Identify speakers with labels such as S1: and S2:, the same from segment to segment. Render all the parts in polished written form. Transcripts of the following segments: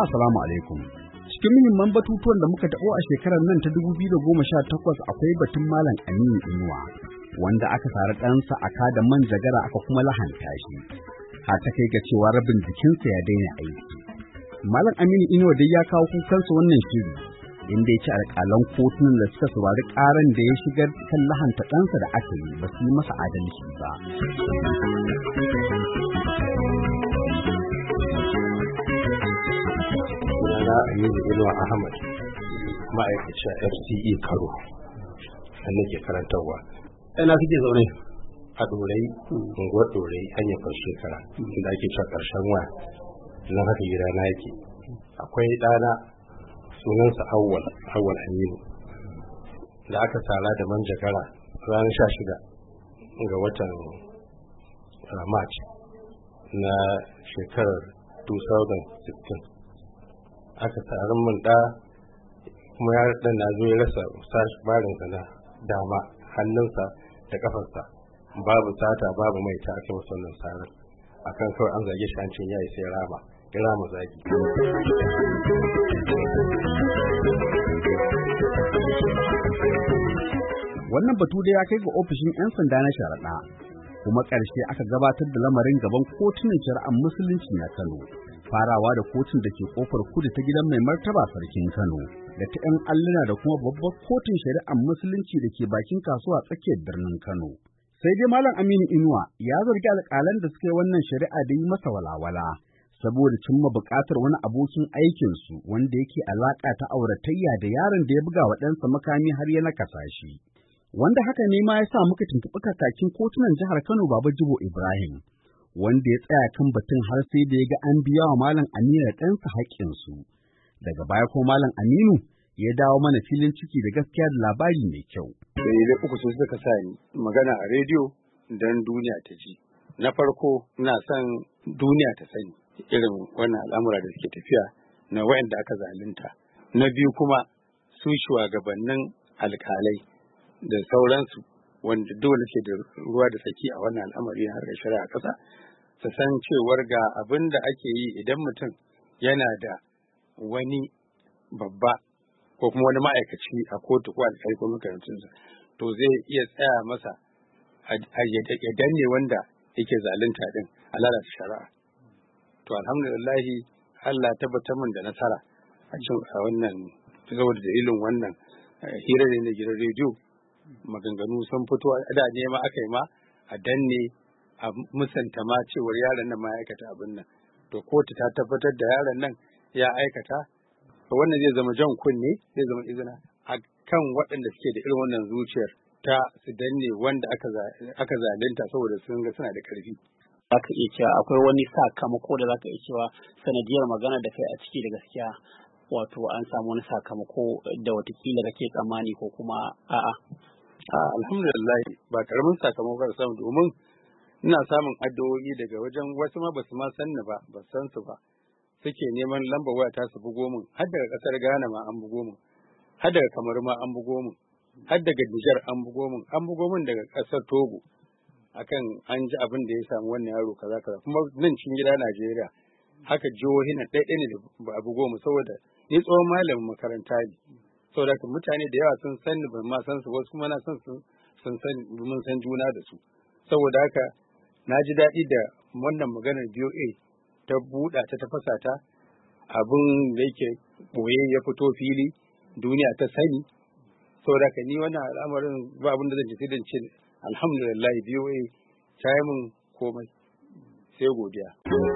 S1: Jama'a salamu alaikum. Cikin muhimman batutuwan da muka taɓo a shekarar nan ta 2018 akwai batun Malam Aminu Inuwa, wanda aka sari ɗansa a kada manjagara aka kuma lahanta shi, har ta kai ga cewa rabin jikinsa ya daina aiki. Malam Aminu Inuwa dai ya kawo kukansa wannan shiri, inda ya ce alƙalan kotunan da suka saurari ƙaran da ya shigar kan lahanta ɗansa da aka yi ba su yi masa adalci ba.
S2: Sunana Aminu Inuwa Ahmad, ma'aikaci a FCE Karo, da nake karantarwa.
S1: Ina kike zaune?
S2: A Ɗorayi, unguwar Ɗorayi, hanyar Shekara, inda ake cewa ƙarshen waya, nan haka gida na yake. Akwai ɗana sunansa Awwal Aminu, da aka sara da manjagara ranar 16 ga watan March na shekarar 2016. Aka tsarin mun da kuma ya dan na zo ya rasa barinsa na dama, hannunsa da kafarsa, babu sata babu mai ta aka masa wannan tsarin akan kawai an zage shi an ce yayi sai ya rama zagi.
S1: Wannan batu da ya kai ga ofishin 'yan sanda na sharaɗa, kuma ƙarshe aka gabatar da lamarin gaban kotunan shari'ar musulunci na Kano, farawa da kotun da ke kofar kudu ta gidan mai martaba sarkin Kano, da ta 'yan alluna da kuma babbar kotun shari'ar musulunci da ke bakin kasuwa tsakiyar birnin Kano. Sai dai Malam Aminu Inuwa ya zargi alƙalan da suka yi wannan shari'a da yi masa walawala, saboda cimma buƙatar wani abokin aikinsu wanda yake alaƙa ta auratayya da yaron da ya buga wa ɗansa makami har ya nakasa shi. Wanda haka ne ma ya sa muka tuntuɓi kakakin kotunan jihar Kano Baba Jibo Ibrahim, wanda ya tsaya kan batun har sai da ya ga an biya wa Malam Aminu da ɗansa haƙƙinsu. Daga baya ko Malam Aminu ya dawo mana filin ciki da gaskiya da labari mai kyau.
S3: Dalilai uku sun suka sa ni magana a rediyo don duniya ta ji. Na farko, ina son duniya ta sani irin wannan al'amura da suke tafiya na waɗanda aka zalunta. Na biyu kuma, su shugabannin alƙalai da sauransu wanda dole ke da ruwa da tsaki a wannan al'amari har da shari'a ƙasa, su san cewar ga abin da ake yi idan mutum yana da wani babba ko kuma wani ma'aikaci a kotu ko alƙali ko makarantunsa, to zai iya tsaya masa ya danne wanda yake zalunta din a lalata shari'a. To alhamdulillahi Allah tabbatar min da nasara a wannan saboda dalilin wannan hira ne na gidan rediyo, maganganu sun fito da ne ma aka yi ma a danne a musanta ma cewar yaron nan ma ya aikata abin nan. To kotu ta tabbatar da yaron nan ya aikata. Wannan zai zama jan kunne, zai zama izina a kan waɗanda suke da irin wannan zuciyar ta su danne wanda aka zalunta saboda sun ga suna da ƙarfi.
S4: Za ka iya cewa akwai wani sakamako da za ka iya cewa sanadiyar magana da kai a ciki da gaskiya, wato an samu wani sakamako da watakila kake tsammani ko kuma a'a.
S3: Alhamdulillah ba karamin sakamako da samu, domin ina samun addu'o'i daga wajen wasu ma basu ma sanni ba, ba san su ba, suke neman lambar waya ta su bugo min, har daga kasar Ghana ma an bugo min, har daga Kamaru ma an bugo min, har daga Niger an bugo min daga kasar Togo, akan an ji abin da ya samu wannan yaro kaza kaza. Kuma nan cikin gida Najeriya haka jihohi na ɗaiɗai ne da ba a bugo mu, saboda ni tsohon malamin makaranta ne, saboda mutane da yawa sun sani ban ma san su, wasu kuma na san su sun san mun san juna da su. Saboda haka na ji daɗi da wannan maganar BOA ta buɗa ta tafasa ta, abin da yake ɓoye ya fito fili, duniya ta sani. Saboda haka ni wannan al'amarin ba abin da zan ji sai dan ce alhamdulillah BOA ta yi min komai, sai godiya.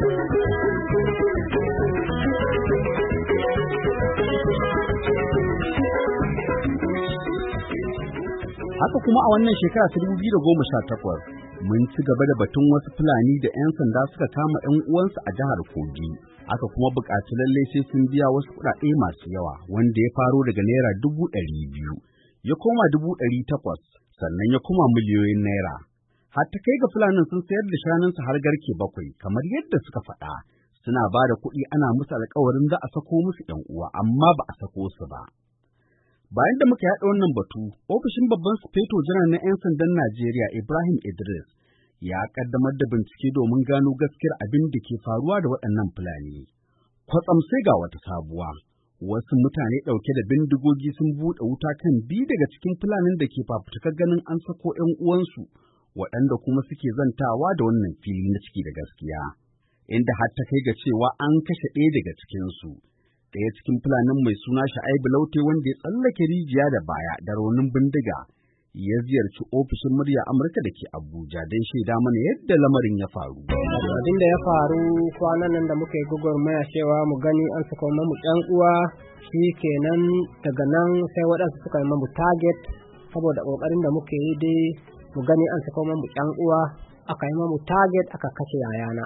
S1: Haka kuma a wannan shekara ta 2018 mun ci gaba da batun wasu Fulani da 'yan sanda suka kama 'yan uwansu a jihar Kogi. Aka kuma buƙaci lallai sai sun biya wasu kuɗaɗe masu yawa, wanda ya faro daga naira 200,000 ya koma 800,000 sannan ya koma miliyoyin naira. Har ta kai ga Fulanin sun sayar da shanunsu har garke 7 kamar yadda suka faɗa. Suna ba da kuɗi ana musu alƙawarin za a sako musu 'yan uwa, amma ba a sako su ba. Bayan da muka yaɗa wannan batu, ofishin babban sufeto janar na 'yan sandan Najeriya Ibrahim Idris ya ƙaddamar da bincike domin gano gaskiyar abin da ke faruwa da waɗannan Fulani. Kwatsam sai ga wata sabuwa. Wasu mutane ɗauke da bindigogi sun buɗe wuta kan biyu daga cikin Fulanin da ke fafutukar ganin an sako ‘yan uwansu, waɗanda kuma suke zantawa da wannan fili na ciki da gaskiya, inda har ta kai ga cewa an kashe ɗaya daga cikinsu. Ɗaya cikin Fulanin mai suna Sha'aibu Laute wanda ya tsallake rijiya da baya da raunin bindiga, ya ziyarci ofishin murya Amurka da ke Abuja don shaida mana yadda lamarin ya faru.
S5: Abin da ya faru kwanan nan da muka yi gwagwarmaya cewa mu gani an saka mamu ɗan uwa, shi kenan daga nan sai waɗansu suka yi mamu target saboda ƙoƙarin da muke yi dai mu gani an saka mamu ɗan uwa, aka yi mamu target aka kashe yayana.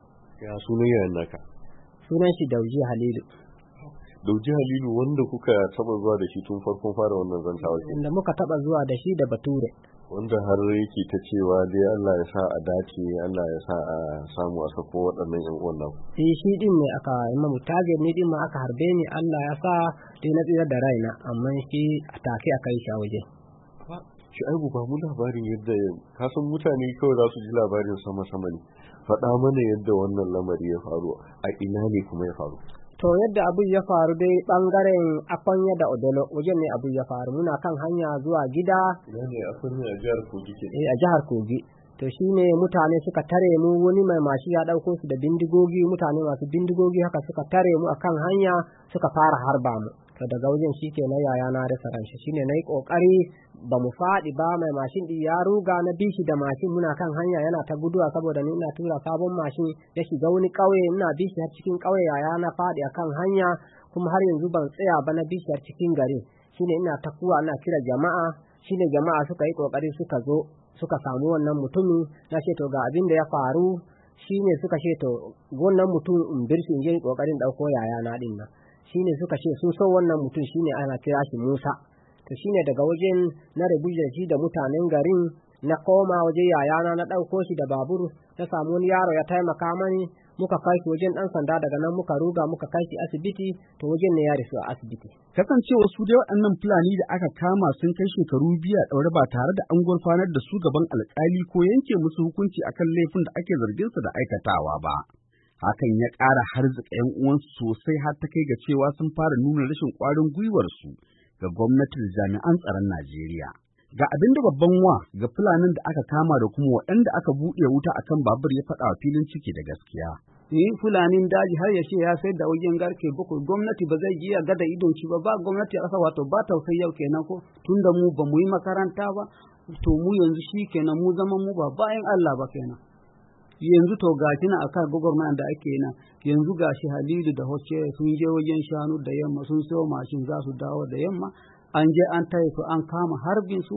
S6: Ya sunan yayan naka?
S5: Sunan shi Dauji Halilu.
S6: Dauji Halilu wanda kuka taba zuwa da shi tun farkon fara wannan zantawa ke?
S5: Inda muka taba zuwa da shi da Bature.
S6: Wanda har yake ta cewa dai Allah ya sa a dace, Allah ya sa a samu a sako waɗannan ƴan uwan nan.
S5: Shi din ne aka yi mamu target, ni din ma aka harbe ni, Allah ya sa dai na tsira da raina, amma shi a take aka yi shi a waje.
S6: Shu'aibu, ba mu labarin yadda ka san mutane kawai za su ji labarin sama-sama ne. Faɗa mana yadda wannan lamari ya faru, a ina ne kuma ya faru.
S5: To yadda abin ya faru dai bangaren Akwanya da Odolo wajen ne abin ya faru, muna kan hanya zuwa gida.
S6: Ina ne Akwanya a jihar Kogi ke?
S5: A jihar Kogi. To shine mutane suka tare mu, wani mai mashi ya ɗauko su da bindigogi, mutane masu bindigogi haka suka tare mu akan hanya suka fara harba mu. To daga wajen shi ke na yaya na rasa ranshi, shine na yi ƙoƙari ba mu faɗi ba, mai mashin ɗin ya ruga na bishi da mashin, muna kan hanya yana ta guduwa saboda ni ina tura sabon mashin ya shiga wani ƙauye, ina bishi har cikin ƙauye, yaya na faɗi akan hanya, kuma har yanzu ban tsaya ba na bishi har cikin gari, shine ina ta kuwa ina kira jama'a, shine jama'a suka yi ƙoƙari suka zo suka samu wannan mutumin, na ce to ga abin da ya faru, shine suka ce to wannan mutum in birshi in je ƙoƙarin ɗauko yaya na ɗin nan, shine suka ce sun so wannan mutum shine ana kira shi Musa. To shine daga wajen na rabu da shi da mutanen garin, na koma waje yayana na ɗauko shi da babur, na samu wani yaro ya taimaka mani, muka kai shi wajen ɗan sanda, daga nan muka ruga muka kai shi asibiti, to wajen ne ya rasu a asibiti.
S1: Kasancewa su dai waɗannan Fulani da aka kama sun kai shekaru biyu a ɗaure ba tare da an gurfanar da su gaban alƙali ko yanke musu hukunci akan laifin da ake zargin su da aikatawa ba. Hakan ya ƙara harzuka ‘yan uwansu sosai har ta kai ga cewa sun fara nuna rashin ƙwarin gwiwarsu ga gwamnati da jami'an tsaron Najeriya. Ga abin da babban wa ga Fulanin da aka kama da kuma waɗanda aka buɗe wuta akan babur ya faɗa wa filin ciki da gaskiya.
S7: Fulanin daji har ya ce ya sayar da wajen garke bakwai, gwamnati ba zai iya gada idon shi ba gwamnati a ƙasa, wato ba tausayi yau kenan ko, tunda mu ba mu yi makaranta ba, to mu yanzu shi kenan mu zaman mu ba bayan Allah ba kenan. Yanzu to gashi na akan gwagwarmaya da ake nan, yanzu gashi Halilu da Hocce sun je wajen shanu da yamma, sun sayo mashin za su dawo da yamma, an je an tare su an kama harbin su,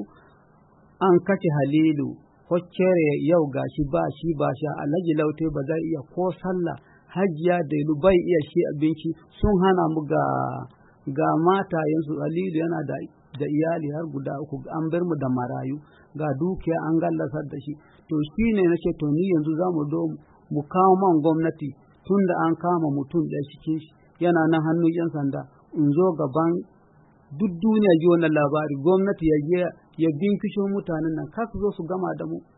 S7: an kace Halilu. Hoccere yau gashi ba shi ba sha, Alhaji Laute ba zai iya ko sallah, Hajiya Delu bai iya shi abinci, sun hana mu ga mata yanzu. Halilu yana da iyali har guda uku, an bar mu da marayu, ga dukiya an gallasar da shi. To shi ne na ce to ni yanzu za mu zo mu kawo man gwamnati, tun da an kama mutum ɗaya cikin shi yana nan hannun ‘yan sanda, in zo gaban duk duniya ji wannan labari, gwamnati ya binkisho mutanen nan, kar su zo su gama da mu.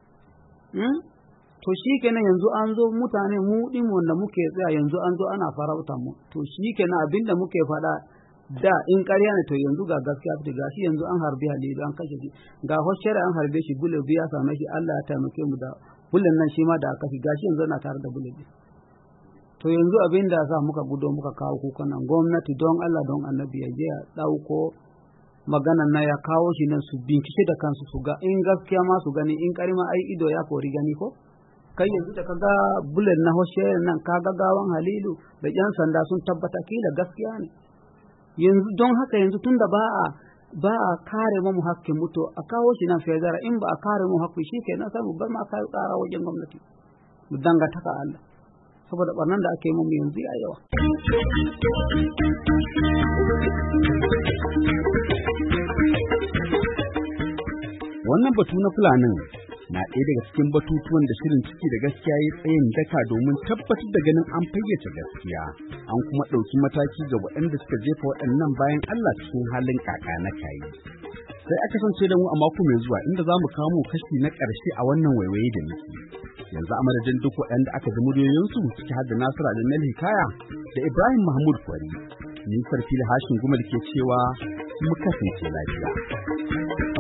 S7: To shi kenan yanzu an zo mutane mu ɗin wanda muke tsaya yanzu an zo ana farauta mu. To shi kenan abinda muke faɗa da in ƙarya ne to yanzu ga gaskiya fita, ga shi yanzu an harbe Halilu an kashe shi, ga Hoshera an harbe shi, bule biya same shi, Allah ya taimake mu da bulen nan shi ma da aka shi, gashi yanzu ana tare da bule. To yanzu abin da sa muka gudo muka kawo kukan nan, gwamnati don Allah don Annabi ya je ya ɗauko maganan na ya kawo shi nan su bincike da kansu su ga in gaskiya ma su gani, in ƙarima ai ido ya kori gani ko. Kai yanzu da kaga bulen na Hoshera nan, kaga gawan Halilu da ƴan sanda sun tabbata kila gaskiya ne. Yanzu don haka yanzu tunda ba a kare mu hakkin mutu, a kawo shi nan sai zara, in ba a kare mu hakki shi ke nan sai mu bar ma kai tsara wajen gwamnati mu dangantaka Allah, saboda barnan da ake mu yanzu a yawa.
S1: Wannan batu na Fulanin na ɗaya daga cikin batutuwan da shirin ciki da gaskiya ya tsayin daka domin tabbatar da ganin an fayyace gaskiya, an kuma ɗauki mataki ga waɗanda suka jefa waɗannan bayan Allah cikin halin kaka na kayi. Sai aka kasance da mu a mako mai zuwa inda za mu kawo kashi na ƙarshe a wannan waiwaye da muke. Yanzu a madadin duk waɗanda aka ji muryoyinsu ciki har da Nasiru Adamu Hikaya da Ibrahim Mahmud Kwari. Ni Sarfili Hashin Gumal ke cewa mu kasance lafiya.